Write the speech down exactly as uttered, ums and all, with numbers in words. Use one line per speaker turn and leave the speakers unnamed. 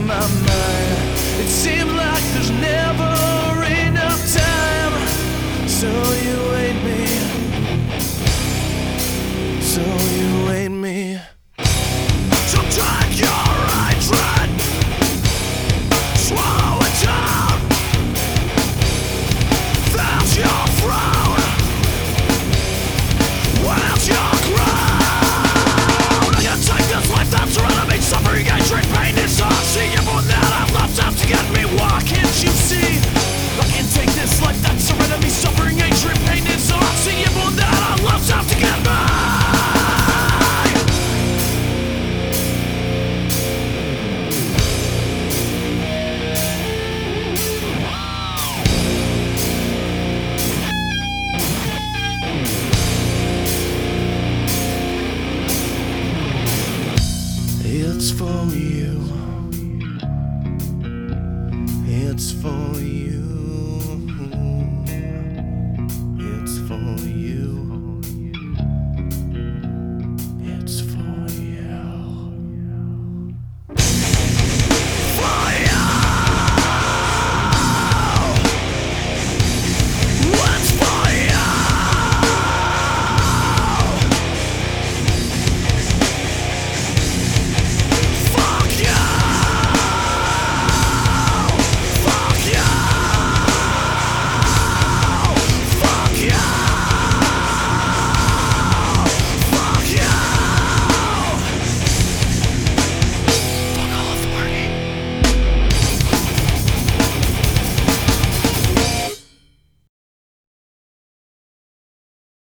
my mind. It seems like there's never enough time. So you hate me. So you hate me. So take your hatred, swallow it down. That's your frown. Where's your crown? You take this life that's surrounded me, suffering, hatred, pain, it's hard. See you more than I've lost time to get me. Why can't you see? I can't take this life that's surrounded me, suffering, hatred, pain, it's hard. See you more than I've lost time to get me. It's for you.